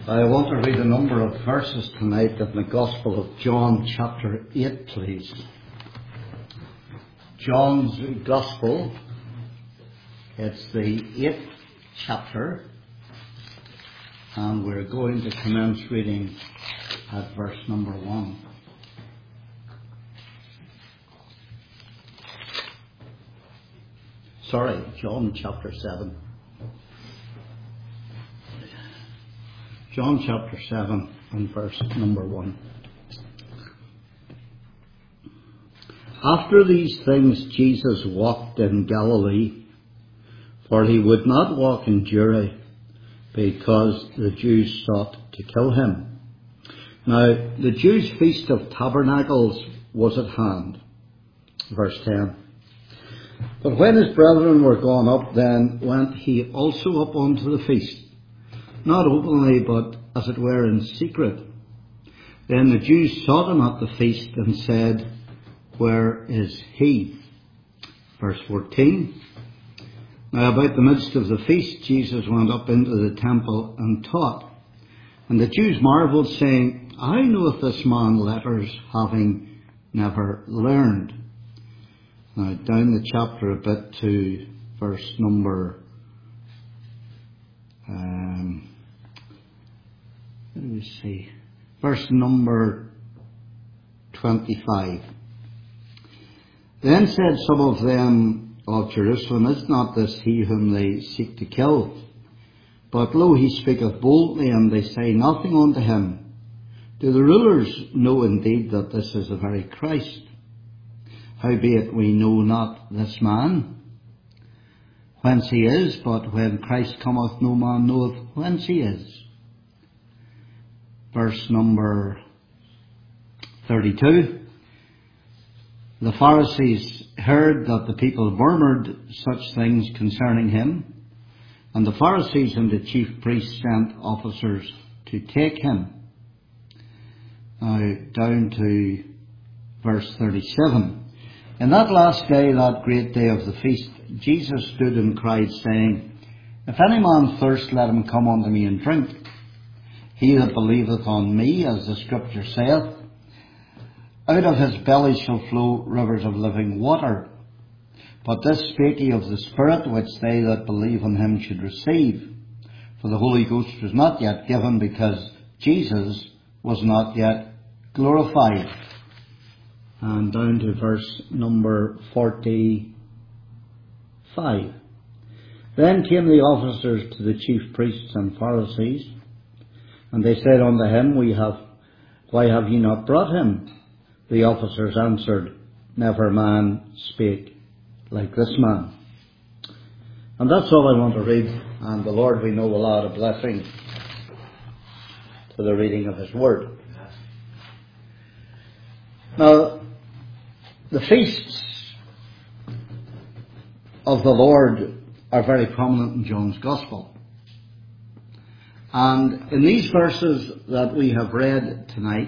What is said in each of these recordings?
I want to read a number of verses tonight of the Gospel of John chapter 8, please. John's Gospel, it's the 8th chapter, and we're going to commence reading at verse number 1. Sorry, John chapter 7. John chapter 7 and verse number 1. After these things Jesus walked in Galilee, for he would not walk in Judea, because the Jews sought to kill him. Now the Jews' feast of tabernacles was at hand. Verse 10. But when his brethren were gone up, then went he also up unto the feast, not openly, but as it were in secret. Then the Jews sought him at the feast and said, Where is he? Verse 14. Now about the midst of the feast, Jesus went up into the temple and taught. And the Jews marvelled, saying, How knoweth this man letters, having never learned? Now down the chapter a bit to verse number verse number 25. Then said some of them of Jerusalem, Is not this he whom they seek to kill? But lo, he speaketh boldly, and they say nothing unto him. Do the rulers know indeed that this is the very Christ? Howbeit we know not this man, whence he is, but when Christ cometh, no man knoweth whence he is. Verse number 32. The Pharisees heard that the people murmured such things concerning him, and the Pharisees and the chief priests sent officers to take him. Now down to verse 37. In that last day, that great day of the feast, Jesus stood and cried, saying, If any man thirst, let him come unto me and drink. He that believeth on me, as the Scripture saith, out of his belly shall flow rivers of living water. But this spake he of the Spirit, which they that believe on him should receive. For the Holy Ghost was not yet given, because Jesus was not yet glorified. And down to verse number 45. Then came the officers to the chief priests and Pharisees, and they said unto him, Why have ye not brought him? The officers answered, Never man spake like this man. And that's all I want to read, and the Lord we know will add a blessing to the reading of his word. Now, the feasts of the Lord are very prominent in John's Gospel. And in these verses that we have read tonight,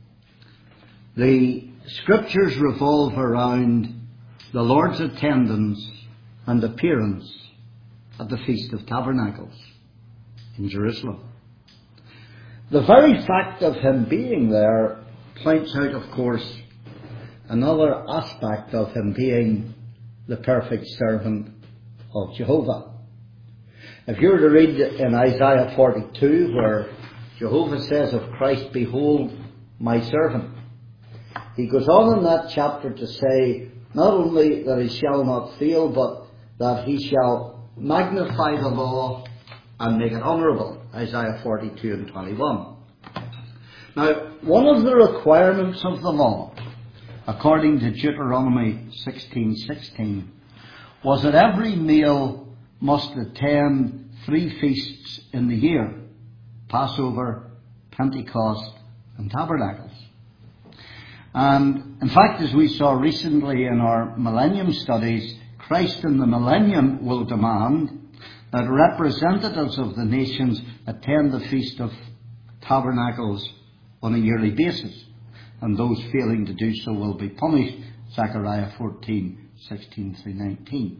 the Scriptures revolve around the Lord's attendance and appearance at the Feast of Tabernacles in Jerusalem. The very fact of him being there points out, of course, another aspect of him being the perfect servant of Jehovah. If you were to read in Isaiah 42, where Jehovah says of Christ, Behold my servant, he goes on in that chapter to say not only that he shall not fail, but that he shall magnify the law and make it honourable. Isaiah 42 and 21. Now, one of the requirements of the law, according to Deuteronomy 16:16, was that every male must attend 3 feasts in the year: Passover, Pentecost, and Tabernacles. And in fact, as we saw recently in our Millennium studies, Christ in the Millennium will demand that representatives of the nations attend the Feast of Tabernacles on a yearly basis, and those failing to do so will be punished. Zechariah 14:16-19.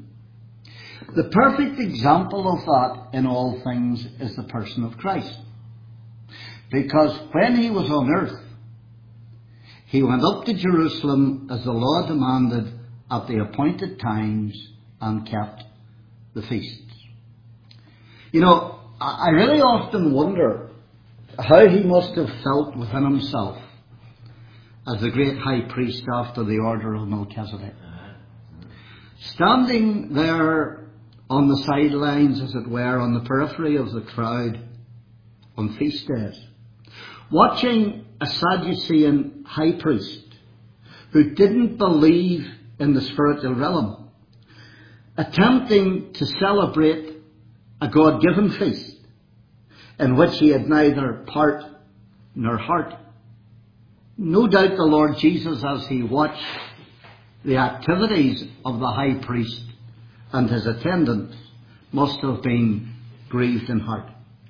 The perfect example of that in all things is the person of Christ. Because when he was on earth, he went up to Jerusalem as the law demanded at the appointed times and kept the feasts. You know, I really often wonder how he must have felt within himself as the great high priest after the order of Melchizedek. Standing there on the sidelines, as it were, on the periphery of the crowd on feast days, watching a Sadducean high priest who didn't believe in the spiritual realm, attempting to celebrate a God-given feast in which he had neither part nor heart. No doubt the Lord Jesus, as he watched the activities of the high priest and his attendants, must have been grieved in heart.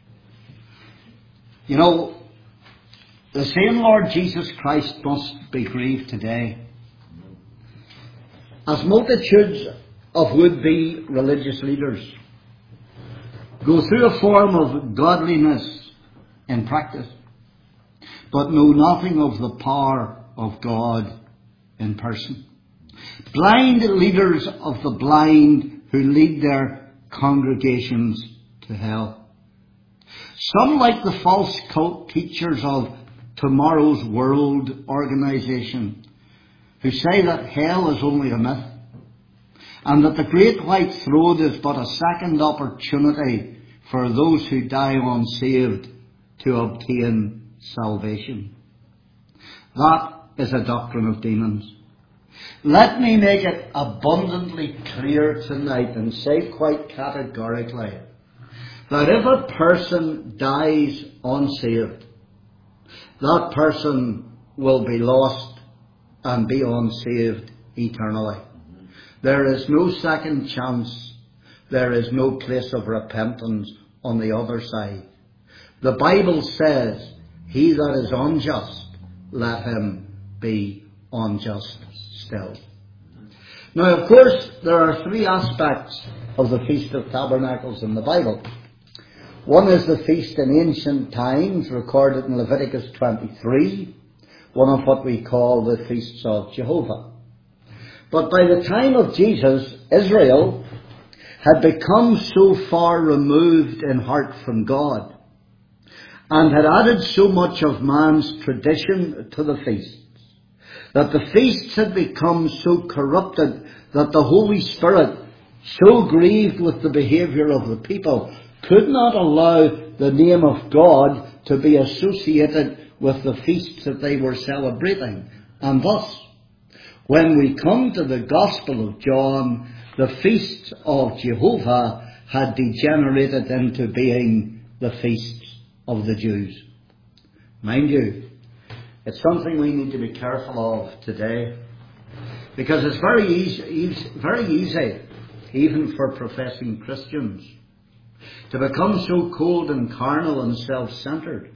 You know, the same Lord Jesus Christ must be grieved today as multitudes of would-be religious leaders go through a form of godliness in practice, but know nothing of the power of God in person. Blind leaders of the blind who lead their congregations to hell. Some, like the false cult teachers of Tomorrow's World organization, who say that hell is only a myth and that the great white throne is but a second opportunity for those who die unsaved to obtain salvation. That is a doctrine of demons. Let me make it abundantly clear tonight and say quite categorically that if a person dies unsaved, that person will be lost and be unsaved eternally. There is no second chance. There is no place of repentance on the other side. The Bible says, he that is unjust, let him be unjust still. Now, of course, there are three aspects of the Feast of Tabernacles in the Bible. One is the feast in ancient times, recorded in Leviticus 23, one of what we call the Feasts of Jehovah. But by the time of Jesus, Israel had become so far removed in heart from God and had added so much of man's tradition to the feasts that the feasts had become so corrupted that the Holy Spirit, so grieved with the behaviour of the people, could not allow the name of God to be associated with the feasts that they were celebrating. And thus, when we come to the Gospel of John, the feasts of Jehovah had degenerated into being the feasts of the Jews. Mind you, it's something we need to be careful of today, because it's very easy, even for professing Christians, to become so cold and carnal and self-centered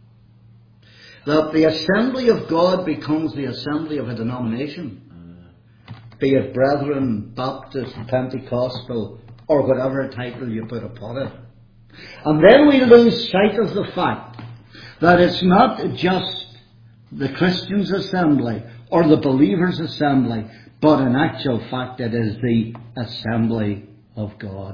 that the assembly of God becomes the assembly of a denomination, be it Brethren, Baptist, Pentecostal, or whatever title you put upon it. And then we lose sight of the fact that it's not just the Christians' assembly or the believers' assembly, but in actual fact it is the assembly of God.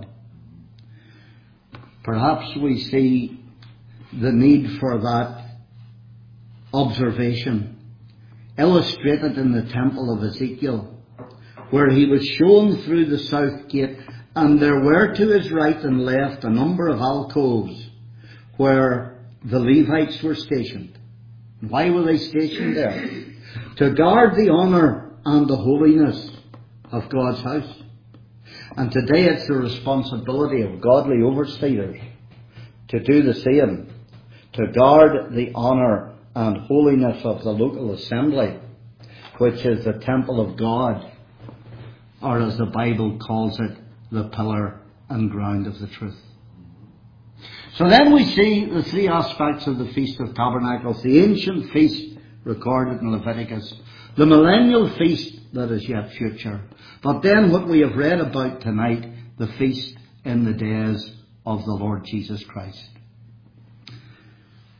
Perhaps we see the need for that observation illustrated in the temple of Ezekiel, where he was shown through the south gate, and there were to his right and left a number of alcoves where the Levites were stationed. Why were they stationed there? To guard the honour and the holiness of God's house. And today it's the responsibility of godly overseers to do the same, to guard the honour and holiness of the local assembly, which is the temple of God, or as the Bible calls it, the pillar and ground of the truth. So then we see the three aspects of the Feast of Tabernacles: the ancient feast recorded in Leviticus, the millennial feast that is yet future, but then what we have read about tonight, the feast in the days of the Lord Jesus Christ.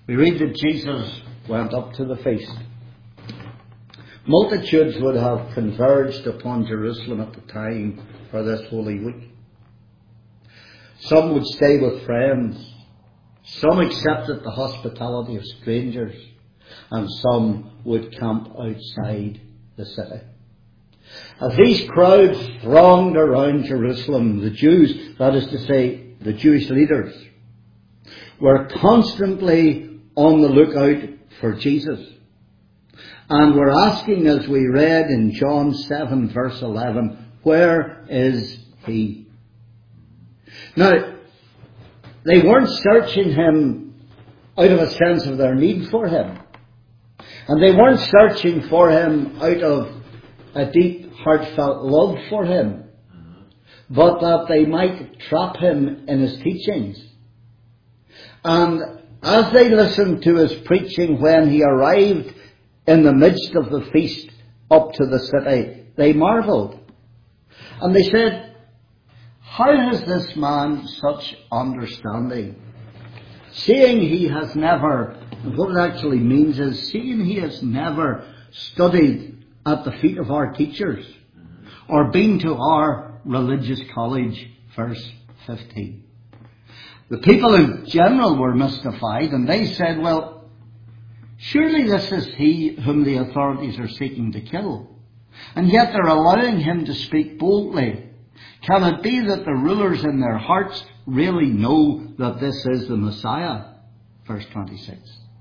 We read that Jesus went up to the feast. Multitudes would have converged upon Jerusalem at the time for this Holy Week. Some would stay with friends. Some accepted the hospitality of strangers. And some would camp outside the city. As these crowds thronged around Jerusalem, the Jews, that is to say, the Jewish leaders, were constantly on the lookout for Jesus. And were asking, as we read in John 7 verse 11, where is he? Now, they weren't searching him out of a sense of their need for him. And they weren't searching for him out of a deep, heartfelt love for him, but that they might trap him in his teachings. And as they listened to his preaching when he arrived in the midst of the feast up to the city, they marvelled. And they said, how has this man such understanding? Seeing he has never, what it actually means is, seeing he has never studied at the feet of our teachers or been to our religious college, verse 15. The people in general were mystified, and they said, well, surely this is he whom the authorities are seeking to kill. And yet they're allowing him to speak boldly. Can it be that the rulers in their hearts really know that this is the Messiah? Verse 26.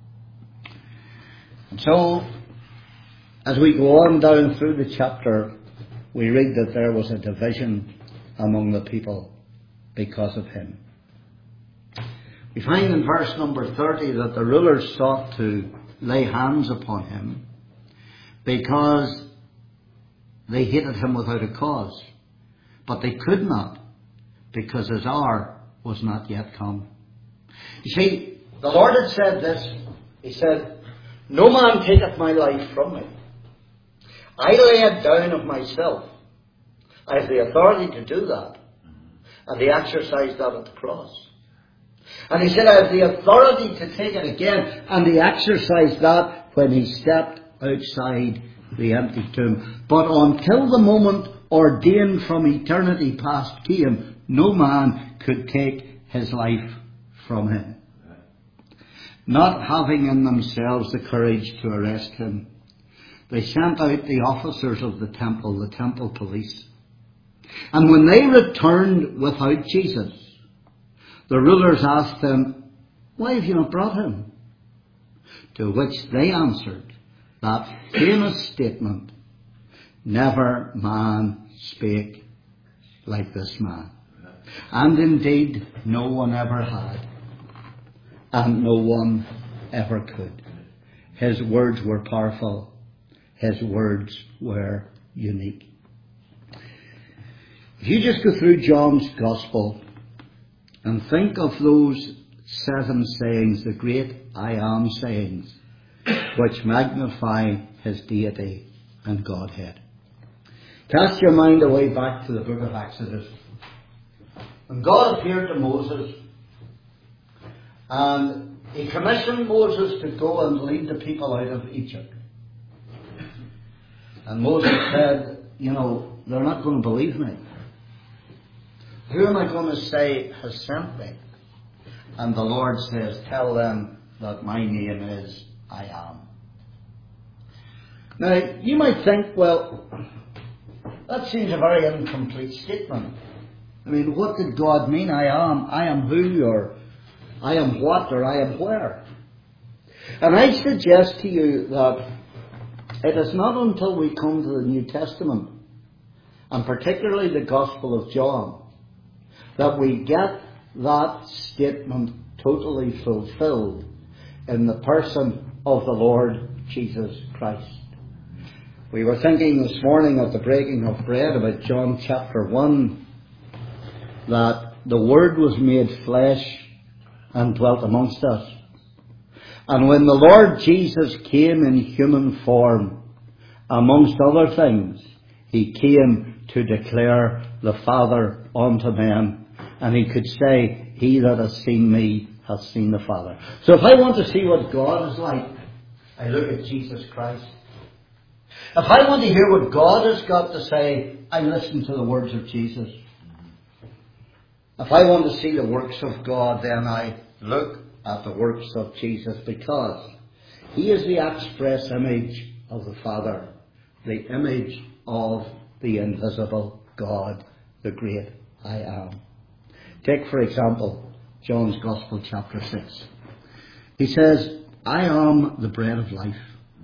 And so, as we go on down through the chapter, we read that there was a division among the people because of him. We find in verse number 30 that the rulers sought to lay hands upon him because they hated him without a cause. But they could not, because his hour was not yet come. You see, the Lord had said this. He said, no man taketh my life from me. I lay it down of myself. I have the authority to do that. And he exercised that at the cross. And he said, I have the authority to take it again. And he exercised that when he stepped outside the empty tomb. But until the moment ordained from eternity past came, no man could take his life from him. Not having in themselves the courage to arrest him, they sent out the officers of the temple police. And when they returned without Jesus, the rulers asked them, why have you not brought him? To which they answered that famous statement, never man spake like this man. And indeed, no one ever had, and no one ever could. His words were powerful. His words were unique. If you just go through John's Gospel and think of those 7 sayings, the great I am sayings, which magnify his deity and Godhead. Cast your mind away back to the book of Exodus. When God appeared to Moses, and he commissioned Moses to go and lead the people out of Egypt. And Moses said, they're not going to believe me. Who am I going to say has sent me? And the Lord says, tell them that my name is I am. Now, you might think, well, that seems a very incomplete statement. I mean, what did God mean? I am who, or I am what, or I am where? And I suggest to you that it is not until we come to the New Testament, and particularly the Gospel of John, that we get that statement totally fulfilled in the person of the Lord Jesus Christ. We were thinking this morning at the breaking of bread about John chapter 1, that the Word was made flesh and dwelt amongst us. And when the Lord Jesus came in human form, amongst other things, he came to declare the Father unto men. And he could say, he that has seen me hath seen the Father. So if I want to see what God is like, I look at Jesus Christ. If I want to hear what God has got to say, I listen to the words of Jesus. If I want to see the works of God, then I look at the works of Jesus, because He is the express image of the Father, the image of the invisible God, the great I am. Take, for example, John's Gospel, chapter 6. He says, I am the bread of life.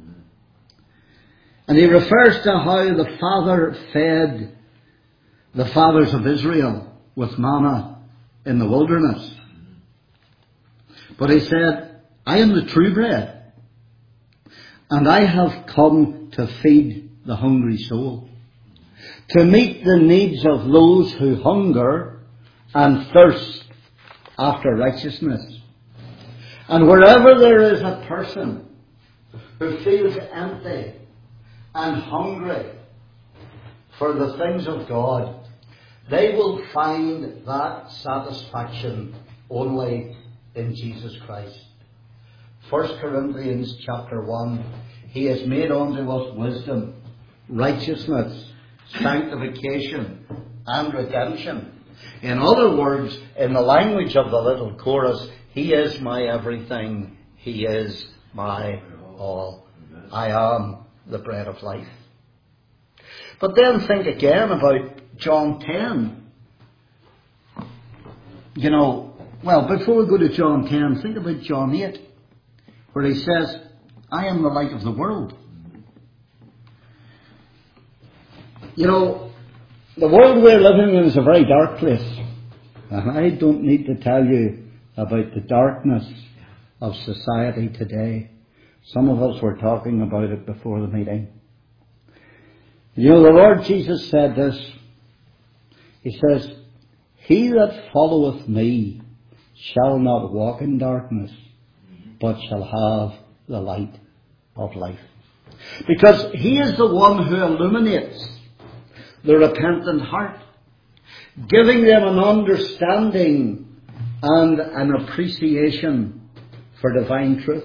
And he refers to how the Father fed the fathers of Israel with manna in the wilderness. But he said, I am the true bread, and I have come to feed the hungry soul, to meet the needs of those who hunger and thirst after righteousness. And wherever there is a person who feels empty and hungry for the things of God, they will find that satisfaction only in Jesus Christ. 1 Corinthians chapter 1, He has made unto us wisdom, righteousness, sanctification, and redemption. In other words, in the language of the little chorus, He is my everything, He is my all. I am the bread of life. But then think again about John 10. Before we go to John 10, think about John 8, where He says, I am the light of the world. The world we're living in is a very dark place. And I don't need to tell you about the darkness of society today. Some of us were talking about it before the meeting. The Lord Jesus said this. He says, He that followeth me shall not walk in darkness, but shall have the light of life. Because He is the one who illuminates the repentant heart, giving them an understanding and an appreciation for divine truth.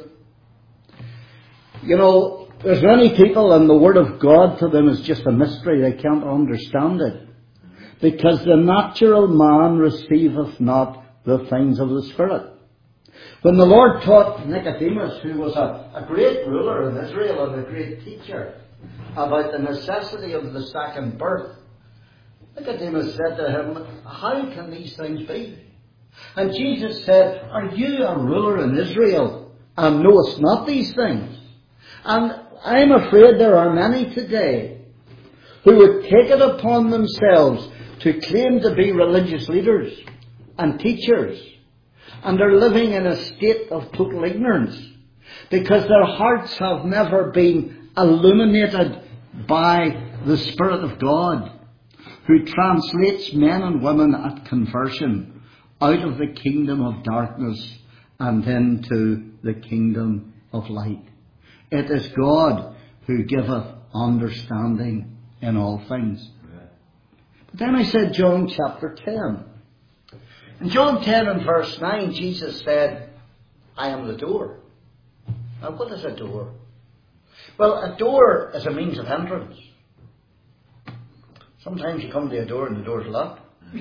There's many people, and the Word of God to them is just a mystery. They can't understand it. Because the natural man receiveth not the things of the Spirit. When the Lord taught Nicodemus, who was a great ruler in Israel and a great teacher, about the necessity of the second birth, Nicodemus said to him, how can these things be? And Jesus said, are you a ruler in Israel and knowest not these things? And I'm afraid there are many today who would take it upon themselves to claim to be religious leaders and teachers, and are living in a state of total ignorance because their hearts have never been illuminated by the Spirit of God, who translates men and women at conversion out of the kingdom of darkness and into the kingdom of light. It is God who giveth understanding in all things. But then I said John chapter 10. In John 10 and verse 9, Jesus said, I am the door. Now what is a door? Well, a door is a means of entrance. Sometimes you come to a door and the door's locked.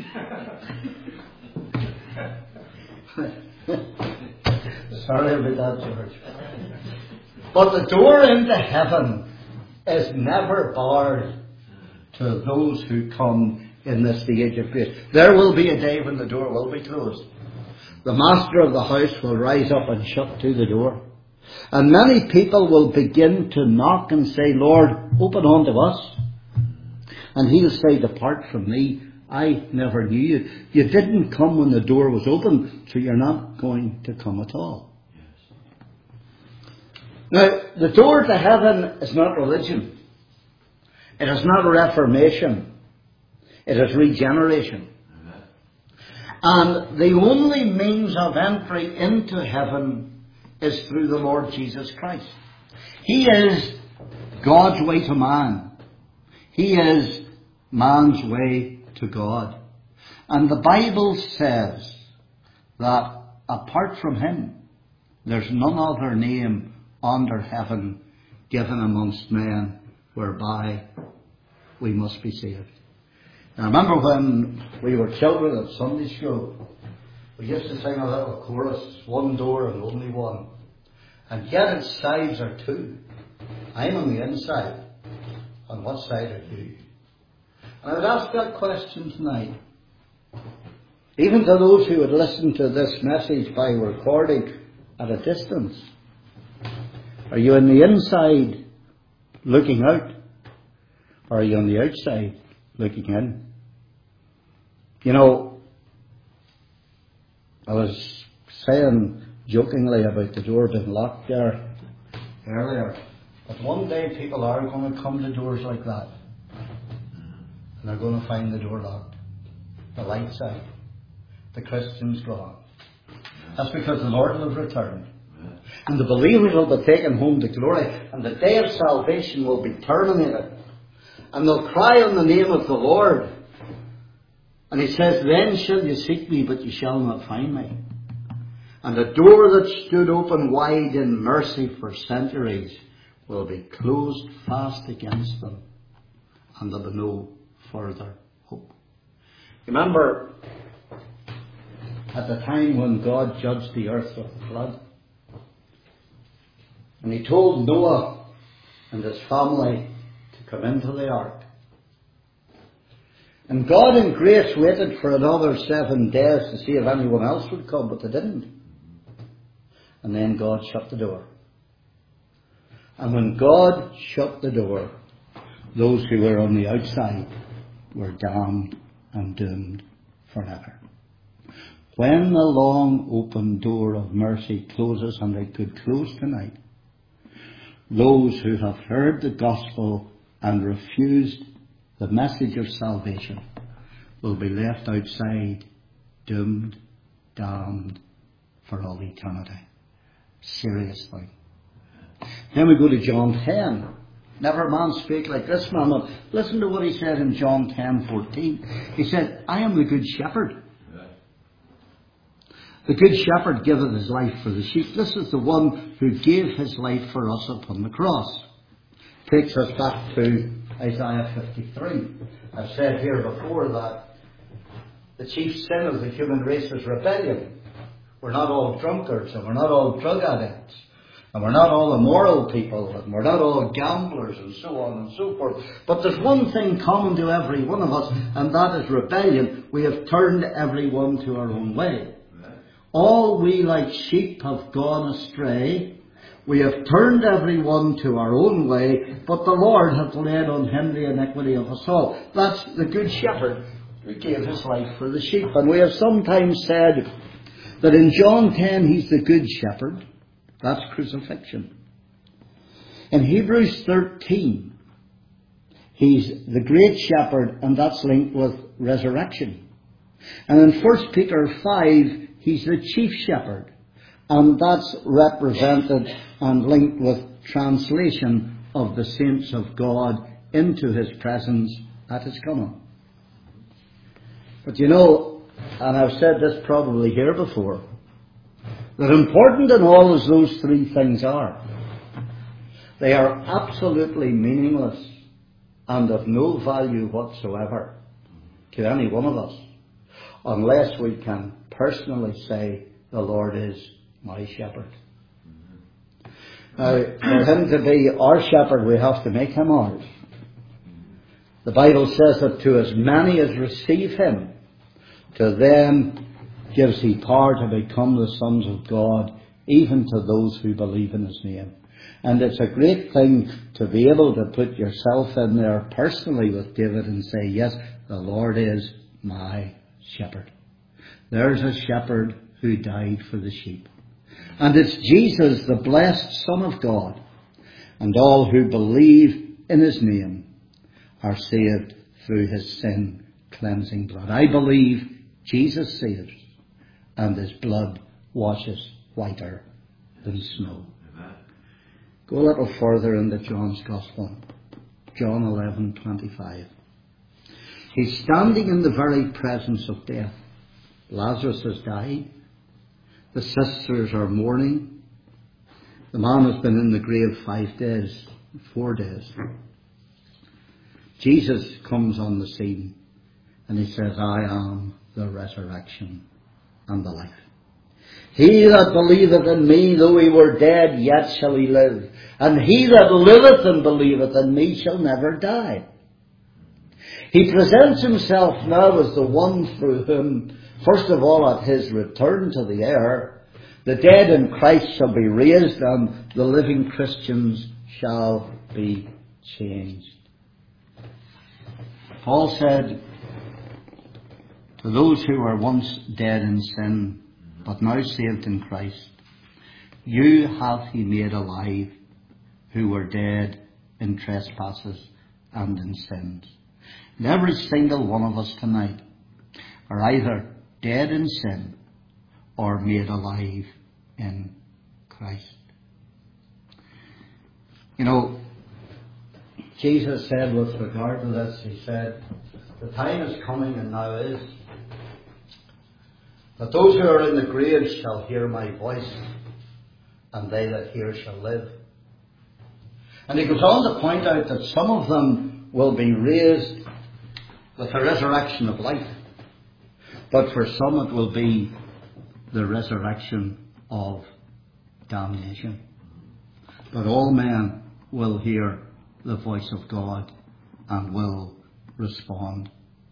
Sorry about that, George. But the door into heaven is never barred to those who come in this age of grace. There will be a day when the door will be closed. The master of the house will rise up and shut to the door. And many people will begin to knock and say, Lord, open unto us. And He'll say, depart from me, I never knew you. You didn't come when the door was open, so you're not going to come at all. Now, the door to heaven is not religion. It is not reformation. It is regeneration. And the only means of entry into heaven is through the Lord Jesus Christ. He is God's way to man. He is man's way to God. And the Bible says that apart from him, there's none other name under heaven given amongst men whereby we must be saved. I remember when we were children at Sunday school, we used to sing a little chorus, one door and only one. And yet its sides are two. I'm on the inside. On what side are you? And I would ask that question tonight. Even to those who would listen to this message by recording at a distance. Are you on the inside looking out? Or are you on the outside looking in? You know, I was saying jokingly about the door being locked there earlier. But one day people are going to come to doors like that. And they're going to find the door locked. The light's out. The Christian's gone. That's because the Lord will have returned. And the believers will be taken home to glory. And the day of salvation will be terminated. And they'll cry on the name of the Lord. And he says, then shall you seek me, but you shall not find me. And the door that stood open wide in mercy for centuries will be closed fast against them. And there'll be no further hope. Remember, at the time when God judged the earth with the flood, and he told Noah and his family to come into the ark. And God in grace waited for another 7 days to see if anyone else would come, but they didn't. And then God shut the door. And when God shut the door, those who were on the outside were damned and doomed forever. When the long open door of mercy closes, and it could close tonight, those who have heard the gospel and refused the message of salvation will be left outside, doomed, damned for all eternity. Serious thing. Then we go to John 10. Never man spake like this man. Listen to what he said in John 10:14. He said, I am the good shepherd. The good shepherd giveth his life for the sheep. This is the one who gave his life for us upon the cross. Takes us back to Isaiah 53. I've said here before that the chief sin of the human race is rebellion. We're not all drunkards, and we're not all drug addicts, and we're not all immoral people, and we're not all gamblers, and so on and so forth. But there's one thing common to every one of us, and that is rebellion. We have turned everyone to our own way. All we like sheep have gone astray. We have turned everyone to our own way, but the Lord hath laid on him the iniquity of us all. That's the good shepherd who gave his life for the sheep. And we have sometimes said that in John 10 he's the good shepherd. That's crucifixion. In Hebrews 13 he's the great shepherd, and that's linked with resurrection. And in 1 Peter 5 he's the chief shepherd, and that's represented and linked with translation of the saints of God into his presence at his coming. But you know, and I've said this probably here before, that important in all as those three things are, they are absolutely meaningless and of no value whatsoever to any one of us, unless we can personally say, the Lord is my shepherd. Now, for him to be our shepherd, we have to make him ours. The Bible says that to as many as receive him, to them gives he power to become the sons of God, even to those who believe in his name. And it's a great thing to be able to put yourself in there personally with David and say, yes, the Lord is my shepherd. There's a shepherd who died for the sheep. And it's Jesus, the blessed Son of God. And all who believe in his name are saved through his sin cleansing blood. I believe Jesus saves, and his blood washes whiter than snow. Go a little further into John's Gospel. John 11:25. He's standing in the very presence of death. Lazarus has died. The sisters are mourning. The man has been in the grave 5 days, 4 days. Jesus comes on the scene and he says, I am the resurrection and the life. He that believeth in me, though he were dead, yet shall he live. And he that liveth and believeth in me shall never die. He presents himself now as the one through whom, first of all, at his return to the air, the dead in Christ shall be raised and the living Christians shall be changed. Paul said, to those who were once dead in sin, but now saved in Christ, you hath he made alive, who were dead in trespasses and in sins. And every single one of us tonight are either dead in sin or made alive in Christ. You know, Jesus said with regard to this, he said, the time is coming and now is, that those who are in the grave shall hear my voice, and they that hear shall live. And he goes on to point out that some of them will be raised with the resurrection of life, but for some it will be the resurrection of damnation. But all men will hear the voice of God and will respond.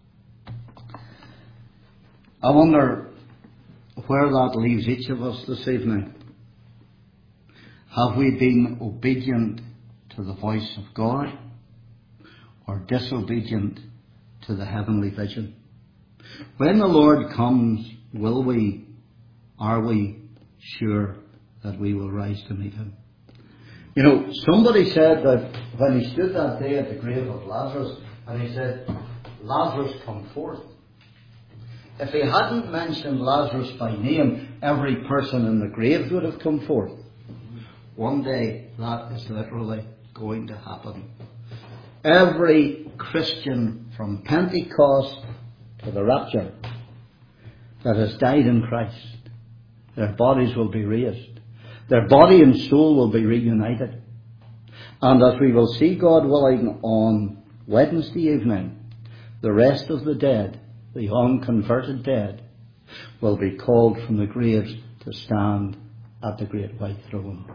I wonder where that leaves each of us this evening. Have we been obedient to the voice of God or disobedient to the heavenly vision? When the Lord comes, are we sure that we will rise to meet him? You know, somebody said that when he stood that day at the grave of Lazarus and he said, Lazarus, come forth. If he hadn't mentioned Lazarus by name, every person in the grave would have come forth. One day that is literally going to happen. Every Christian from Pentecost to the rapture that has died in Christ, their bodies will be raised. Their body and soul will be reunited. And as we will see, God willing, on Wednesday evening, the rest of the dead, the unconverted dead, will be called from the graves to stand at the great white throne.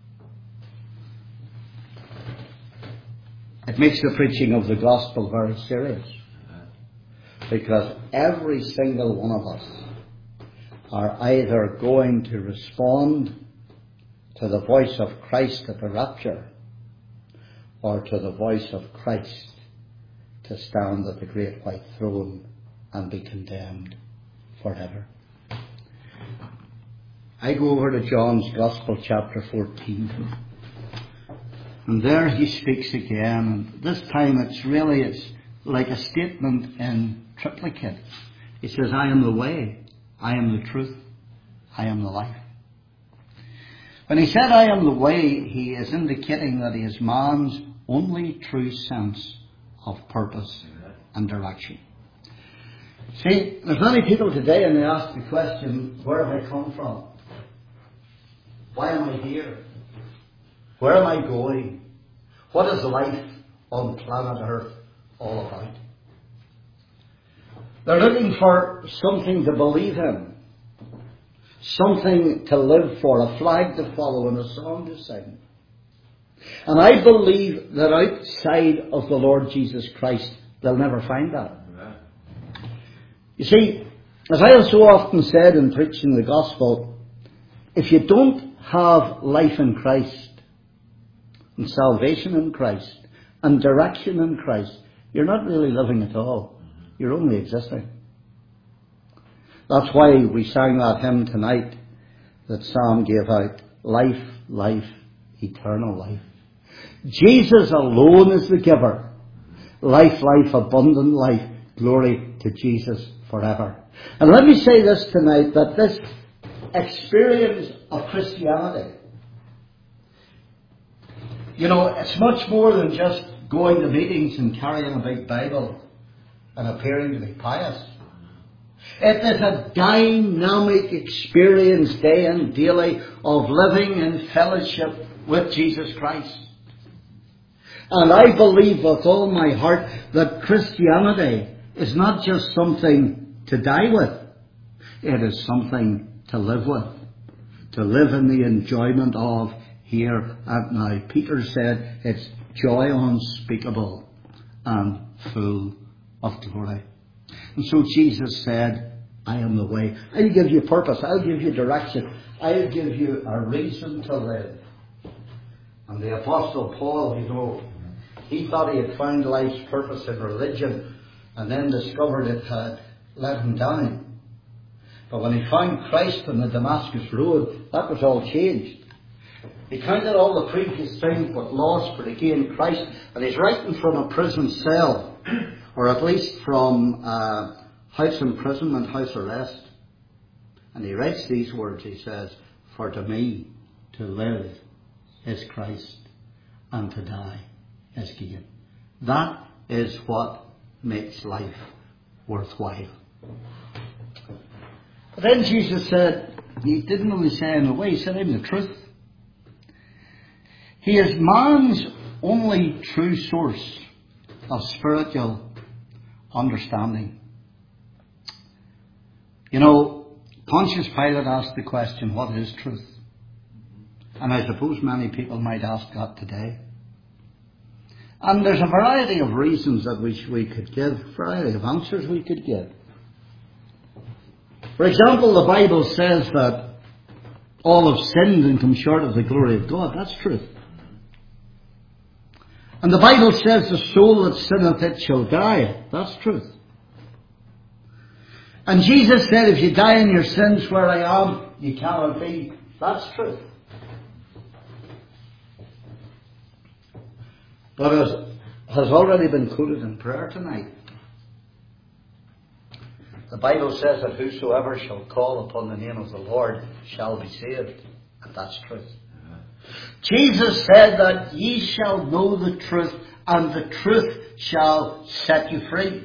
It makes the preaching of the gospel very serious, because every single one of us are either going to respond to the voice of Christ at the rapture or to the voice of Christ to stand at the great white throne and be condemned forever. I go over to John's Gospel, chapter 14. And there he speaks again. And this time it's like a statement in triplicate. He says, I am the way, I am the truth, I am the life. When he said, I am the way, he is indicating that he is man's only true sense of purpose and direction. See, there's many people today and they ask the question, where have I come from? Why am I here? Where am I going? What is life on planet Earth all about? They're looking for something to believe in, something to live for, a flag to follow and a song to sing. And I believe that outside of the Lord Jesus Christ, they'll never find that. You see, as I have so often said in preaching the gospel, if you don't have life in Christ, and salvation in Christ, and direction in Christ, you're not really living at all. You're only existing. That's why we sang that hymn tonight that Sam gave out. Life, life, eternal life. Jesus alone is the giver. Life, life, abundant life. Glory to Jesus forever. And let me say this tonight, that this experience of Christianity, you know, it's much more than just going to meetings and carrying a big Bible and appearing to be pious. It is a dynamic experience day and daily of living in fellowship with Jesus Christ. And I believe with all my heart that Christianity is not just something to die with. It is something to live with. To live in the enjoyment of here and now. Peter said it's joy unspeakable and full of glory. And so Jesus said, I am the way. I'll give you purpose. I'll give you direction. I'll give you a reason to live. And the Apostle Paul, he thought he had found life's purpose in religion and then discovered it had let him down. But when he found Christ on the Damascus Road, that was all changed. He counted all the previous things but lost, but he gained Christ. And he's writing from a prison cell, or at least from house imprisonment, house arrest. And he writes these words. He says, for to me to live is Christ, and to die is gain. That is what makes life worthwhile. But then Jesus said, he didn't only say in a way, he said I'm the truth. He is man's only true source of spiritual understanding. You know, Pontius Pilate asked the question, what is truth? And I suppose many people might ask that today. And there's a variety of reasons that we could give, a variety of answers we could give. For example, the Bible says that all have sinned and come short of the glory of God. That's truth. And the Bible says the soul that sinneth it shall die. That's truth. And Jesus said, if you die in your sins where I am, you cannot be. That's truth. But as has already been quoted in prayer tonight, the Bible says that whosoever shall call upon the name of the Lord shall be saved. And that's truth. Jesus said that ye shall know the truth, and the truth shall set you free.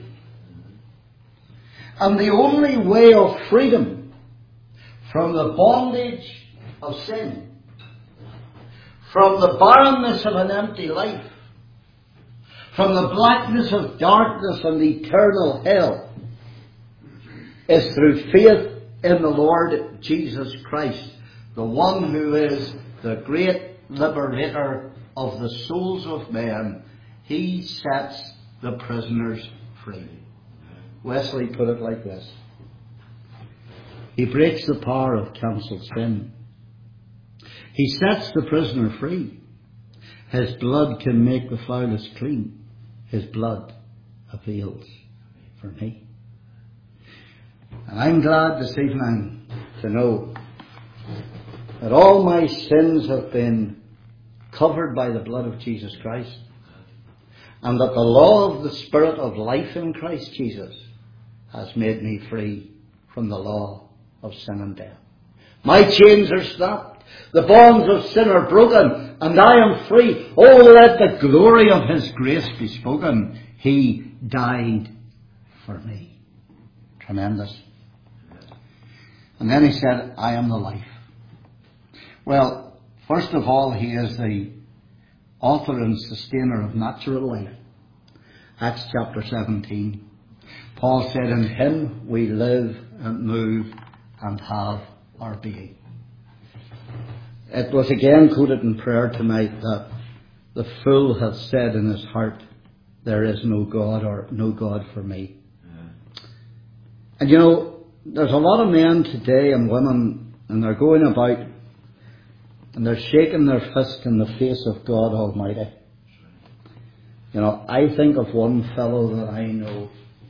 And the only way of freedom from the bondage of sin, from the barrenness of an empty life, from the blackness of darkness and eternal hell, is through faith in the Lord Jesus Christ, the one who is the great liberator of the souls of men. He sets the prisoners free. Wesley put it like this: he breaks the power of cancelled sin. He sets the prisoner free. His blood can make the foulest clean. His blood avails for me. And I'm glad this evening to know that all my sins have been covered by the blood of Jesus Christ, and that the law of the Spirit of life in Christ Jesus has made me free from the law of sin and death. My chains are snapped, the bonds of sin are broken, and I am free. Oh, let the glory of His grace be spoken. He died for me. Tremendous. And then He said, I am the life. Well, first of all, He is the author and sustainer of natural life. Acts chapter 17. Paul said, in Him we live and move and have our being. It was again quoted in prayer tonight that the fool hath said in his heart, there is no God, or no God for me. And you know, there's a lot of men today and women, and they're going about and they're shaking their fist in the face of God Almighty. You know, I think of one fellow that I know.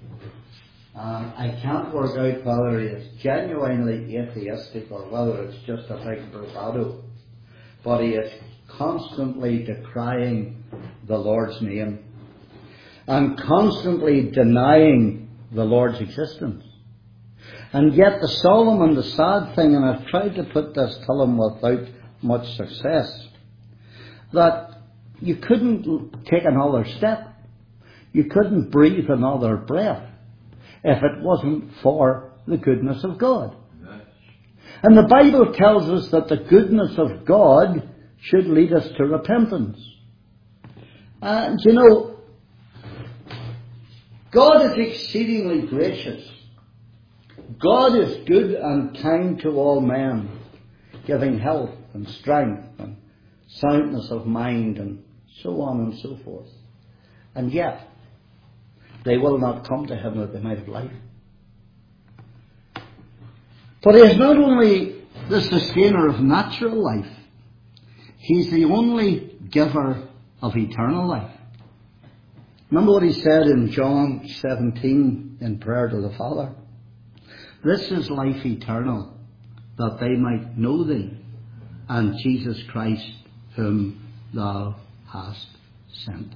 I can't work out whether he is genuinely atheistic or whether it's just a big bravado. But he is constantly decrying the Lord's name and constantly denying the Lord's existence. And yet the solemn and the sad thing, and I've tried to put this to him without much success, that you couldn't take another step, you couldn't breathe another breath if it wasn't for the goodness of God. And the Bible tells us that the goodness of God should lead us to repentance. And you know, God is exceedingly gracious. God is good and kind to all men, giving health and strength and soundness of mind and so on and so forth. And yet, they will not come to Him that they might have life. But He is not only the sustainer of natural life, He's the only giver of eternal life. Remember what He said in John 17 in prayer to the Father? This is life eternal, that they might know Thee and Jesus Christ whom Thou hast sent.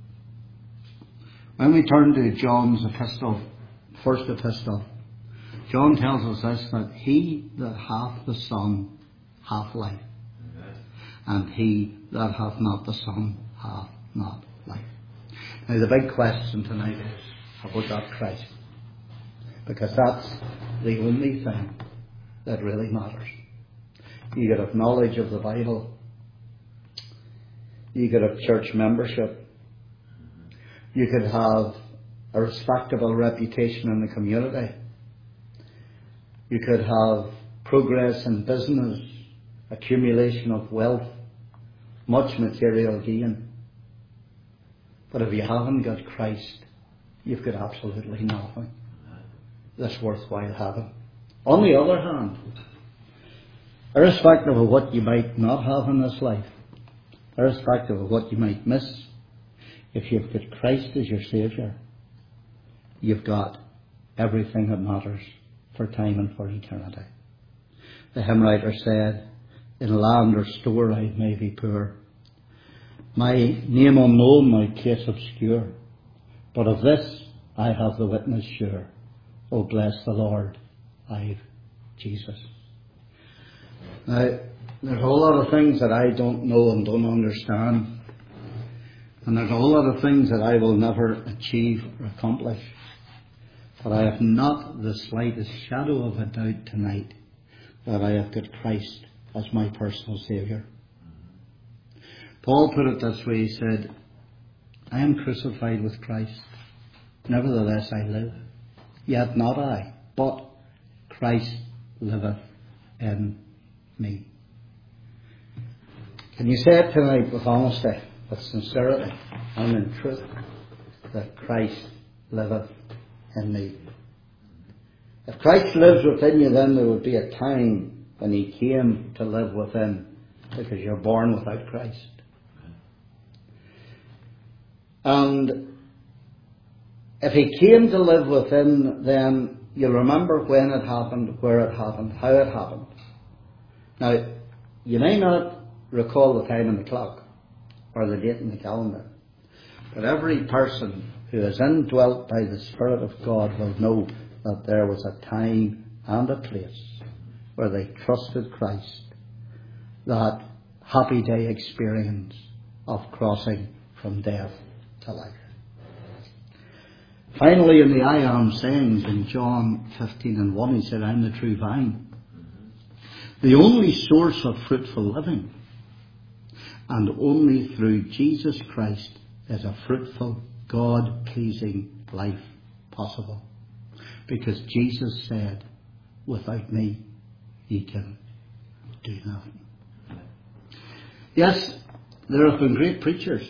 When we turn to John's epistle, first epistle, John tells us this, that he that hath the Son hath life, and he that hath not the Son hath not life. Now the big question tonight is about that Christ, because that's the only thing that really matters. You could have knowledge of the Bible, you could have church membership, you could have a respectable reputation in the community, you could have progress in business, accumulation of wealth, much material gain. But if you haven't got Christ, you've got absolutely nothing that's worthwhile having. On the other hand, irrespective of what you might not have in this life, irrespective of what you might miss, if you've got Christ as your Saviour, you've got everything that matters for time and for eternity. The hymn writer said, in land or store I may be poor, my name unknown, my case obscure, but of this I have the witness sure. Oh, bless the Lord, I've Jesus. Now, there's a whole lot of things that I don't know and don't understand, and there's a whole lot of things that I will never achieve or accomplish. But I have not the slightest shadow of a doubt tonight that I have got Christ as my personal Saviour. Paul put it this way, he said, I am crucified with Christ, nevertheless I live, yet not I, but Christ liveth in me. Can you say it tonight with honesty, with sincerity, and in truth, that Christ liveth in me? If Christ lives within you, then there would be a time when He came to live within, because you're born without Christ. And if He came to live within, then you'll remember when it happened, where it happened, how it happened. Now, you may not recall the time in the clock or the date in the calendar, but every person who is indwelt by the Spirit of God will know that there was a time and a place where they trusted Christ, that happy day experience of crossing from death to life. Finally, in the I am sayings in John 15:1, He said, I'm the true vine, the only source of fruitful living, and only through Jesus Christ is a fruitful, God-pleasing life possible. Because Jesus said, without me, ye can do nothing. Yes, there have been great preachers.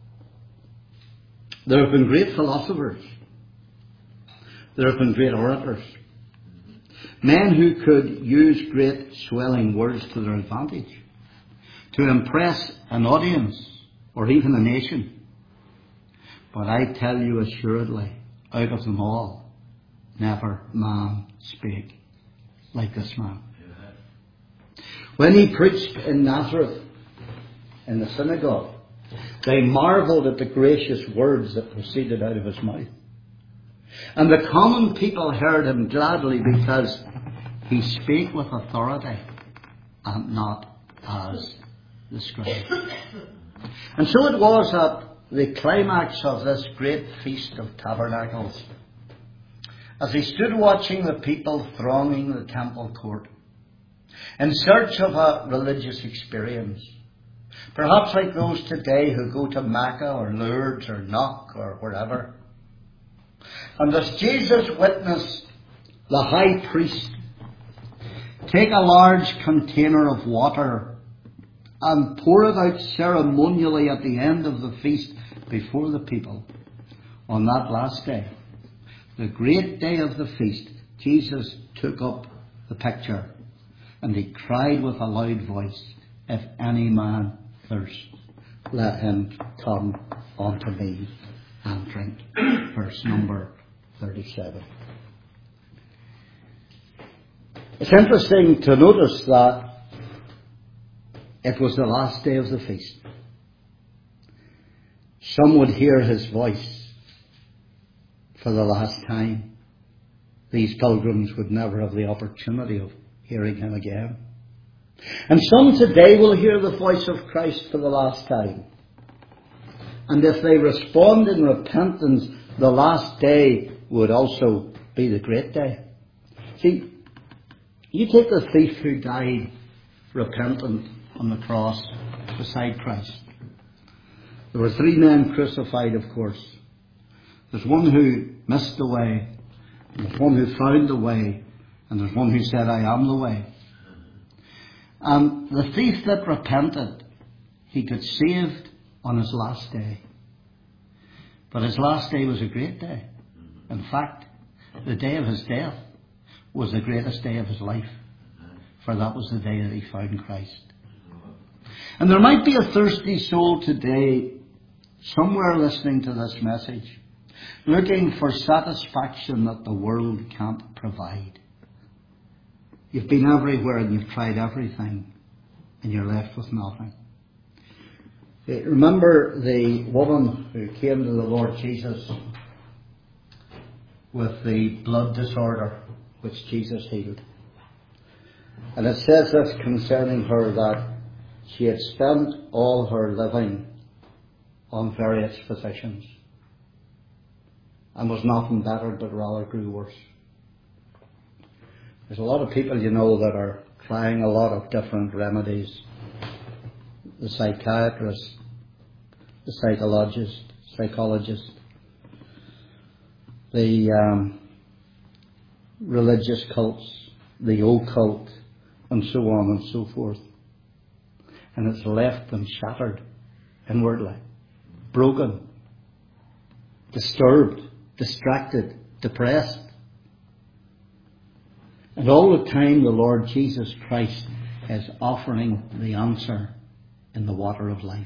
There have been great philosophers. There have been great orators. Men who could use great swelling words to their advantage to impress an audience or even a nation. But I tell you assuredly, out of them all, never man spake like this man. When he preached in Nazareth, in the synagogue, they marvelled at the gracious words that proceeded out of his mouth. And the common people heard him gladly because he spake with authority and not as the scribe. And so it was at the climax of this great Feast of Tabernacles, as he stood watching the people thronging the temple court in search of a religious experience, perhaps like those today who go to Mecca or Lourdes or Knock or wherever. And as Jesus witnessed the high priest take a large container of water and pour it out ceremonially at the end of the feast before the people, on that last day, the great day of the feast, Jesus took up the picture and he cried with a loud voice, "If any man thirst, let him come unto me and drink." Verse number 37. It's interesting to notice that it was the last day of the feast. Some would hear his voice for the last time. These pilgrims would never have the opportunity of hearing him again. And some today will hear the voice of Christ for the last time. And if they respond in repentance, the last day would also be the great day. See, you take the thief who died repentant on the cross beside Christ. There were 3 men crucified, of course. There's one who missed the way, and there's one who found the way, and there's one who said, "I am the way." And the thief that repented, he got saved on his last day. But his last day was a great day. In fact, the day of his death was the greatest day of his life, for that was the day that he found Christ. And there might be a thirsty soul today, somewhere listening to this message, looking for satisfaction that the world can't provide. You've been everywhere and you've tried everything, and you're left with nothing. Remember the woman who came to the Lord Jesus with the blood disorder which Jesus healed. And it says this concerning her, that she had spent all her living on various physicians and was nothing better, but rather grew worse. There's a lot of people, you know, that are trying a lot of different remedies. The psychiatrist, the psychologist, the religious cults, the occult, and so on and so forth. And it's left them shattered inwardly, broken, disturbed, distracted, depressed. And all the time the Lord Jesus Christ is offering the answer in the water of life.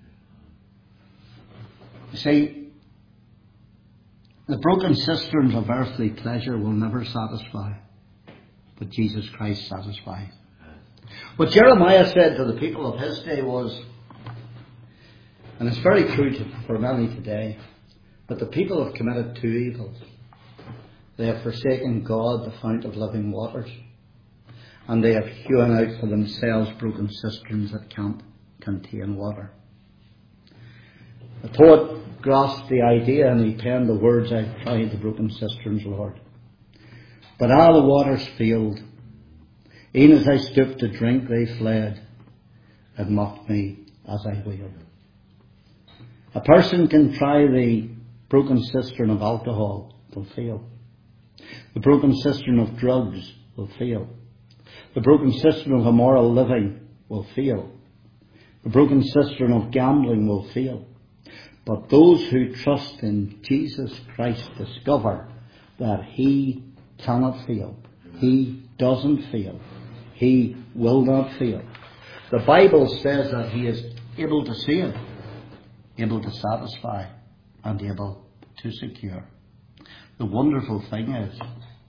You see, the broken cisterns of earthly pleasure will never satisfy, but Jesus Christ satisfies. What Jeremiah said to the people of his day was, and it's very true for many today, but the people have committed 2 evils. They have forsaken God, the fount of living waters, and they have hewn out for themselves broken cisterns that can't contain water. The poet grasped the idea and he penned the words, "I've tried the broken cisterns, Lord, but all the waters failed. E'en as I stooped to drink, they fled and mocked me as I wailed." A person can try the broken cistern of alcohol, will fail. The broken cistern of drugs will fail. The broken cistern of immoral living will fail. The broken cistern of gambling will fail. But those who trust in Jesus Christ discover that He cannot fail. He doesn't fail. He will not fail. The Bible says that He is able to save, able to satisfy, and able to secure. The wonderful thing is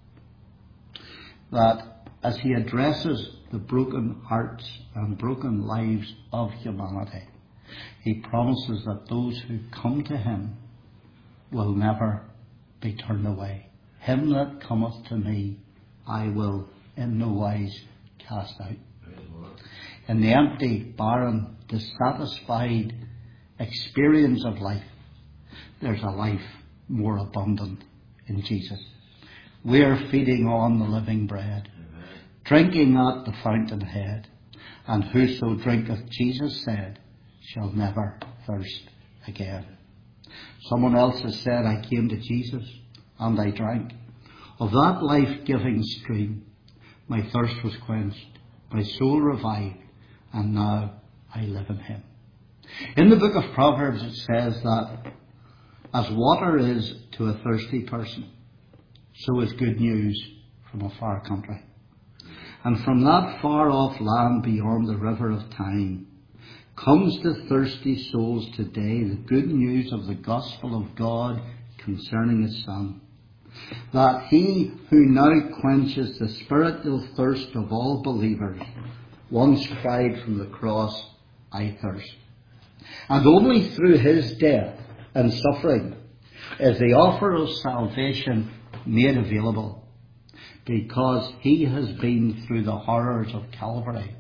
that as He addresses the broken hearts and broken lives of humanity, He promises that those who come to Him will never be turned away. "Him that cometh to me, I will in no wise cast out." In the empty, barren, dissatisfied experience of life, there's a life more abundant in Jesus. We're feeding on the living bread, drinking at the fountainhead. And whoso drinketh, Jesus said, shall never thirst again. Someone else has said, I came to Jesus and I drank of that life-giving stream. My thirst was quenched, my soul revived, and now I live in him. In the book of Proverbs it says that as water is to a thirsty person, so is good news from a far country. And from that far-off land beyond the river of time comes to thirsty souls today the good news of the gospel of God concerning his Son, that he who now quenches the spiritual thirst of all believers once cried from the cross, I thirst. And only through his death and suffering is the offer of salvation made available, because he has been through the horrors of Calvary.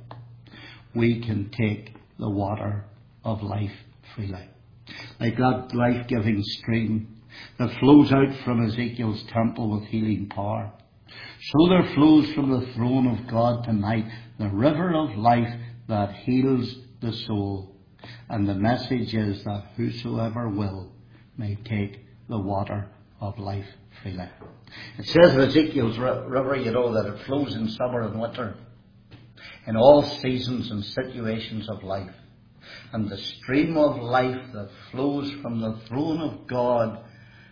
We can take the water of life freely, like that life-giving stream that flows out from Ezekiel's temple with healing power. So there flows from the throne of God tonight the river of life that heals the soul. And the message is that whosoever will may take the water of life freely. It says of Ezekiel's river, that it flows in summer and winter, in all seasons and situations of life. And the stream of life that flows from the throne of God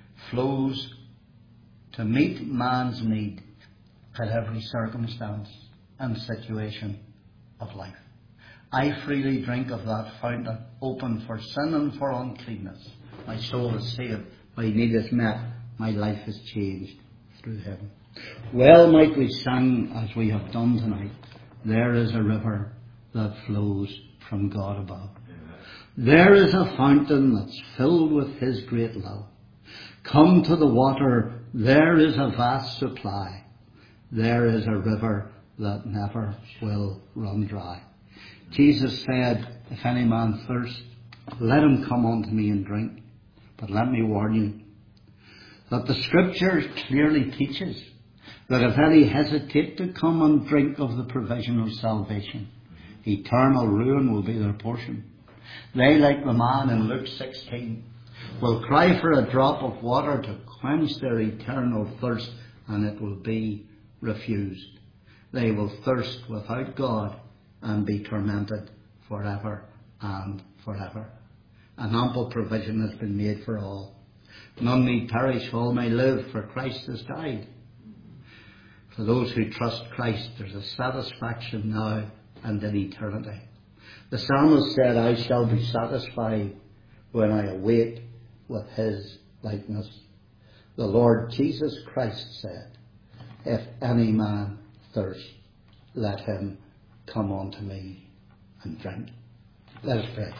flows to meet man's need at every circumstance and situation of life. I freely drink of that fountain, open for sin and for uncleanness. My soul is saved, my need is met, my life is changed through him. Well might we sing, as we have done tonight, there is a river that flows from God above. There is a fountain that's filled with his great love. Come to the water, there is a vast supply. There is a river that never will run dry. Jesus said, if any man thirst, let him come unto me and drink. But let me warn you that the Scripture clearly teaches that if any hesitate to come and drink of the provision of salvation, eternal ruin will be their portion. They, like the man in Luke 16, will cry for a drop of water to quench their eternal thirst, and it will be refused. They will thirst without God and be tormented forever and forever. An ample provision has been made for all. None need perish, all may live, for Christ has died. For those who trust Christ, there's a satisfaction now and in eternity. The psalmist said, I shall be satisfied when I awake with his likeness. The Lord Jesus Christ said, if any man thirst, let him come unto me and drink. Let us pray.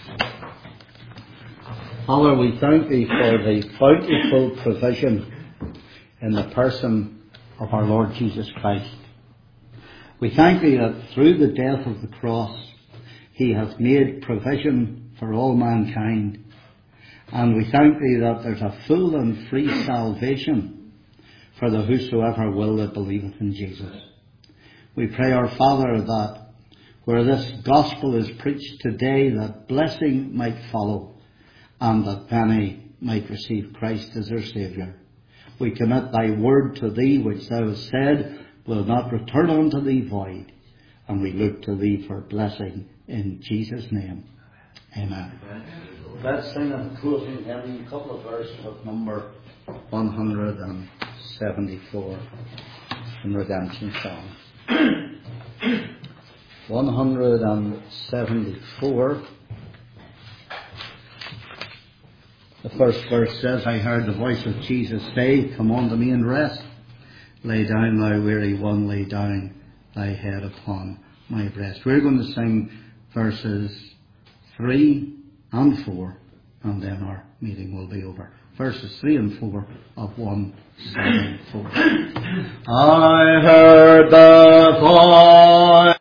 Father, we thank thee for the bountiful provision in the person of our Lord Jesus Christ. We thank thee that through the death of the cross, he hath made provision for all mankind. And we thank thee that there's a full and free salvation for the whosoever will that believeth in Jesus. We pray, our Father, that where this gospel is preached today, that blessing might follow, and that many might receive Christ as their Saviour. We commit thy word to thee, which thou hast said will not return unto thee void, and we look to thee for blessing in Jesus' name. Amen. Let's sing a closing hymn, a couple of verses of number 174 in Redemption Song. 174. The first verse says, I heard the voice of Jesus say, come unto me and rest. Lay down, thou weary one, lay down thy head upon my breast. We're going to sing verses 3 and 4, and then our meeting will be over. Verses 3 and 4 of 174. I heard the voice